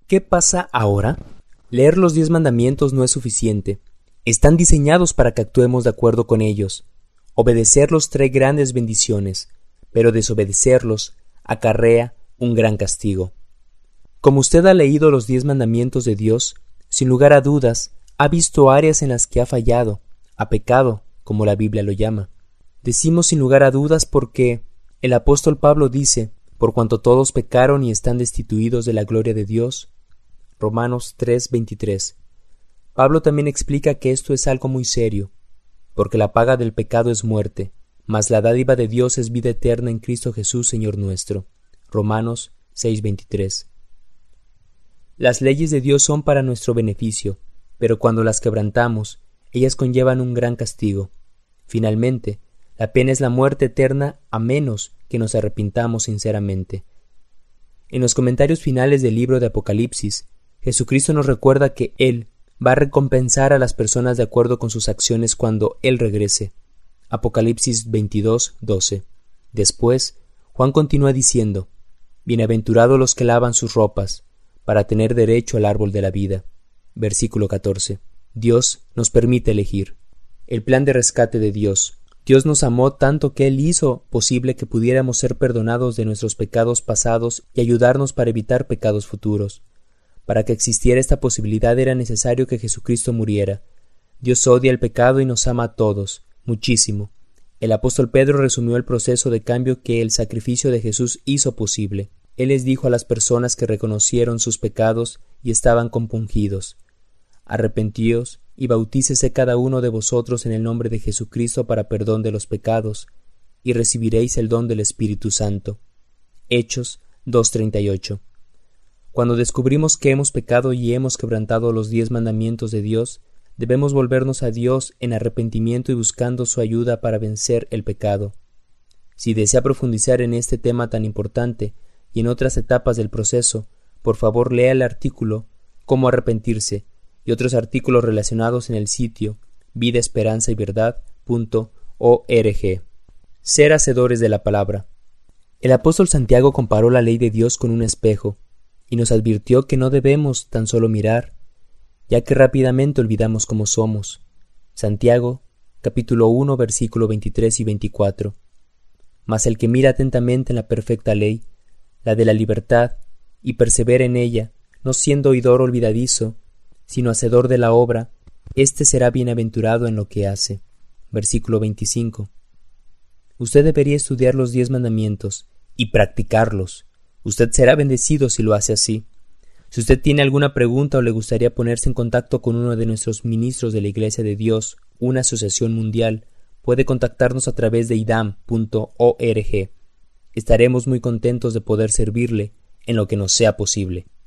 ¿Qué pasa ahora? Leer los 10 mandamientos no es suficiente. Están diseñados para que actuemos de acuerdo con ellos. Obedecerlos trae grandes bendiciones, pero desobedecerlos acarrea un gran castigo. Como usted ha leído los 10 mandamientos de Dios, sin lugar a dudas, ha visto áreas en las que ha fallado, ha pecado, como la Biblia lo llama. Decimos sin lugar a dudas porque el apóstol Pablo dice, por cuanto todos pecaron y están destituidos de la gloria de Dios. Romanos 3:23. Pablo también explica que esto es algo muy serio, porque la paga del pecado es muerte, mas la dádiva de Dios es vida eterna en Cristo Jesús Señor nuestro. Romanos 6:23. Las leyes de Dios son para nuestro beneficio, pero cuando las quebrantamos, ellas conllevan un gran castigo. Finalmente, la pena es la muerte eterna a menos que nos arrepintamos sinceramente. En los comentarios finales del libro de Apocalipsis, Jesucristo nos recuerda que Él va a recompensar a las personas de acuerdo con sus acciones cuando Él regrese. Apocalipsis 22:12. Después, Juan continúa diciendo, Bienaventurados los que lavan sus ropas, para tener derecho al árbol de la vida. Versículo 14. Dios nos permite elegir. El plan de rescate de Dios. Dios nos amó tanto que Él hizo posible que pudiéramos ser perdonados de nuestros pecados pasados y ayudarnos para evitar pecados futuros. Para que existiera esta posibilidad era necesario que Jesucristo muriera. Dios odia el pecado y nos ama a todos, muchísimo. El apóstol Pedro resumió el proceso de cambio que el sacrificio de Jesús hizo posible. Él les dijo a las personas que reconocieron sus pecados y estaban compungidos, arrepentíos y bautícese cada uno de vosotros en el nombre de Jesucristo para perdón de los pecados, y recibiréis el don del Espíritu Santo. Hechos 2:38. Cuando descubrimos que hemos pecado y hemos quebrantado los 10 mandamientos de Dios, debemos volvernos a Dios en arrepentimiento y buscando su ayuda para vencer el pecado. Si desea profundizar en este tema tan importante y en otras etapas del proceso, por favor lea el artículo Cómo arrepentirse y otros artículos relacionados en el sitio vidaesperanzayverdad.org. Ser hacedores de la palabra. El apóstol Santiago comparó la ley de Dios con un espejo y nos advirtió que no debemos tan solo mirar, ya que rápidamente olvidamos cómo somos. Santiago, capítulo 1, versículo 23 y 24. Mas el que mira atentamente en la perfecta ley, la de la libertad, y persevera en ella, no siendo oidor olvidadizo, sino hacedor de la obra, éste será bienaventurado en lo que hace. Versículo 25. Usted debería estudiar los 10 mandamientos y practicarlos. Usted será bendecido si lo hace así. Si usted tiene alguna pregunta o le gustaría ponerse en contacto con uno de nuestros ministros de la Iglesia de Dios, una asociación mundial, puede contactarnos a través de idam.org. Estaremos muy contentos de poder servirle en lo que nos sea posible.